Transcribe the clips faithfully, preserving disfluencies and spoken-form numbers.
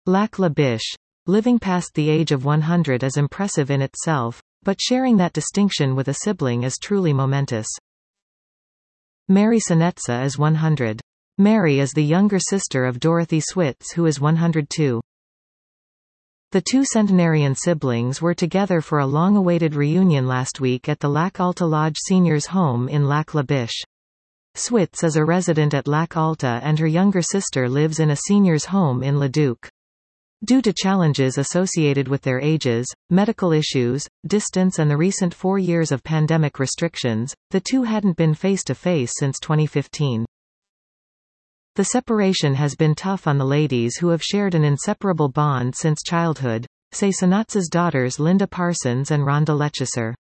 Lac La Biche. Living past the age of one hundred is impressive in itself, but sharing that distinction with a sibling is truly momentous. Mary Senetsa is one hundred. Mary is the younger sister of Dorothy Swits, who is one hundred two. The two centenarian siblings were together for a long-awaited reunion last week at the Lac Alta Lodge Seniors Home in Lac La Biche. Swits is a resident at Lac Alta and her younger sister lives in a seniors home in Leduc. Due to challenges associated with their ages, medical issues, distance and the recent four years of pandemic restrictions, the two hadn't been face-to-face since twenty fifteen. The separation has been tough on the ladies who have shared an inseparable bond since childhood, say Senetsa's daughters Linda Parsons and Rhonda Lechaser.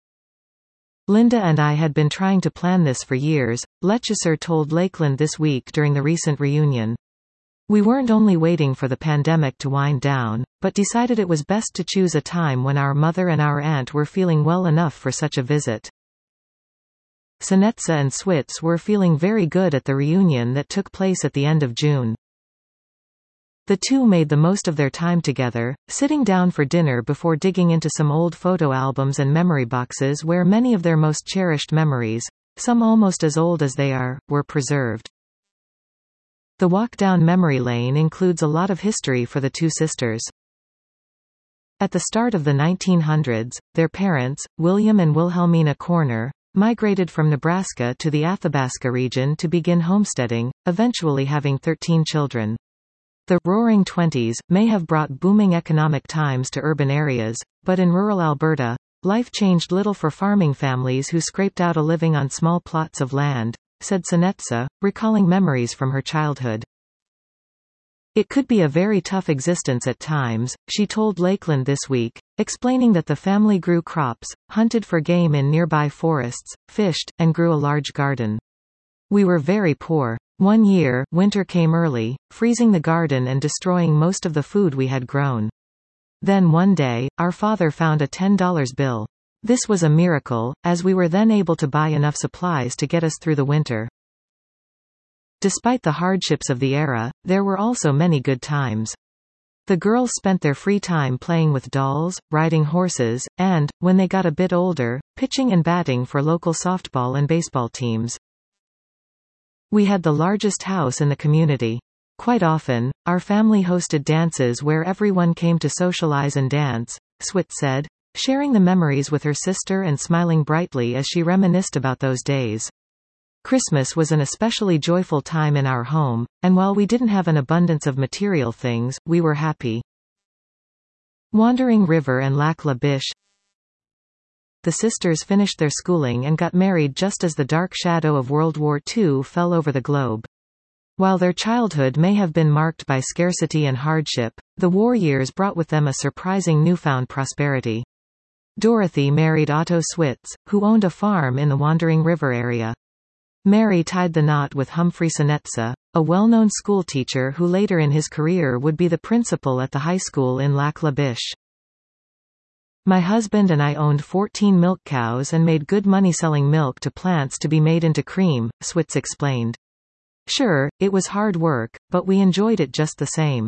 Linda and I had been trying to plan this for years, Lechaser told Lakeland this week during the recent reunion. We weren't only waiting for the pandemic to wind down, but decided it was best to choose a time when our mother and our aunt were feeling well enough for such a visit. Senetsa and Swits were feeling very good at the reunion that took place at the end of June. The two made the most of their time together, sitting down for dinner before digging into some old photo albums and memory boxes where many of their most cherished memories, some almost as old as they are, were preserved. The walk down memory lane includes a lot of history for the two sisters. At the start of the nineteen hundreds, their parents, William and Wilhelmina Corner, migrated from Nebraska to the Athabasca region to begin homesteading, eventually having thirteen children. The Roaring Twenties may have brought booming economic times to urban areas, but in rural Alberta, life changed little for farming families who scraped out a living on small plots of land, said Senetsa, recalling memories from her childhood. It could be a very tough existence at times, she told Lakeland this week, explaining that the family grew crops, hunted for game in nearby forests, fished, and grew a large garden. We were very poor. One year, winter came early, freezing the garden and destroying most of the food we had grown. Then one day, our father found a ten dollar bill. This was a miracle, as we were then able to buy enough supplies to get us through the winter. Despite the hardships of the era, there were also many good times. The girls spent their free time playing with dolls, riding horses, and, when they got a bit older, pitching and batting for local softball and baseball teams. We had the largest house in the community. Quite often, our family hosted dances where everyone came to socialize and dance, Swits said, sharing the memories with her sister and smiling brightly as she reminisced about those days. Christmas was an especially joyful time in our home, and while we didn't have an abundance of material things, we were happy. Wandering River and Lac La Biche. The sisters finished their schooling and got married just as the dark shadow of World War Two fell over the globe. While their childhood may have been marked by scarcity and hardship, the war years brought with them a surprising newfound prosperity. Dorothy married Otto Swits, who owned a farm in the Wandering River area. Mary tied the knot with Humphrey Senetsa, a well-known schoolteacher who later in his career would be the principal at the high school in Lac La Biche. My husband and I owned fourteen milk cows and made good money selling milk to plants to be made into cream, Swits explained. Sure, it was hard work, but we enjoyed it just the same.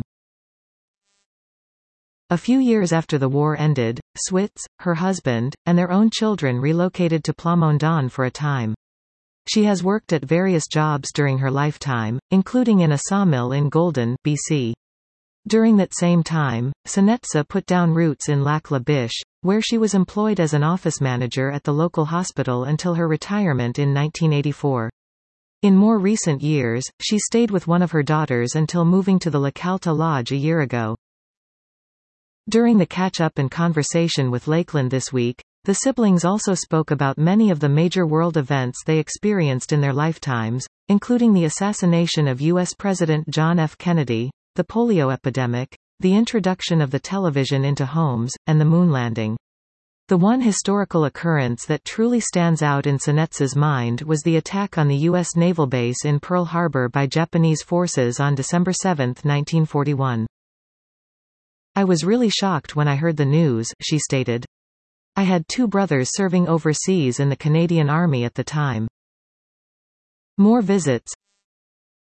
A few years after the war ended, Swits, her husband, and their own children relocated to Plamondon for a time. She has worked at various jobs during her lifetime, including in a sawmill in Golden, B C. During that same time, Senetsa put down roots in Lac La Biche, where she was employed as an office manager at the local hospital until her retirement in nineteen eighty-four. In more recent years, she stayed with one of her daughters until moving to the Lac Alta Lodge a year ago. During the catch-up and conversation with Lakeland this week, the siblings also spoke about many of the major world events they experienced in their lifetimes, including the assassination of U S President John F. Kennedy, the polio epidemic, the introduction of the television into homes, and the moon landing. The one historical occurrence that truly stands out in Senetsa's mind was the attack on the U S naval base in Pearl Harbor by Japanese forces on December seventh, nineteen forty-one. I was really shocked when I heard the news, she stated. I had two brothers serving overseas in the Canadian Army at the time. More visits.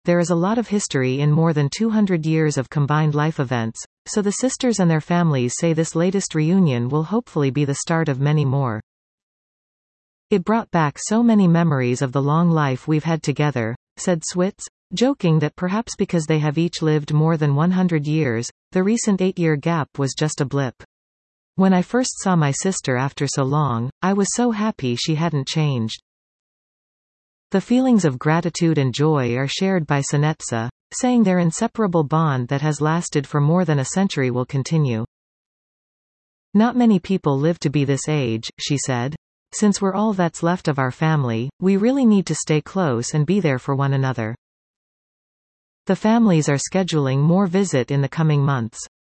there is a lot of history in more than two hundred years of combined life events, so the sisters and their families say this latest reunion will hopefully be the start of many more. It brought back so many memories of the long life we've had together, said Switz, joking that perhaps because they have each lived more than one hundred years, the recent eight-year gap was just a blip. When I first saw my sister after so long, I was so happy she hadn't changed. The feelings of gratitude and joy are shared by Sinetsa, saying their inseparable bond that has lasted for more than a century will continue. Not many people live to be this age, she said. Since we're all that's left of our family, we really need to stay close and be there for one another. The families are scheduling more visit in the coming months.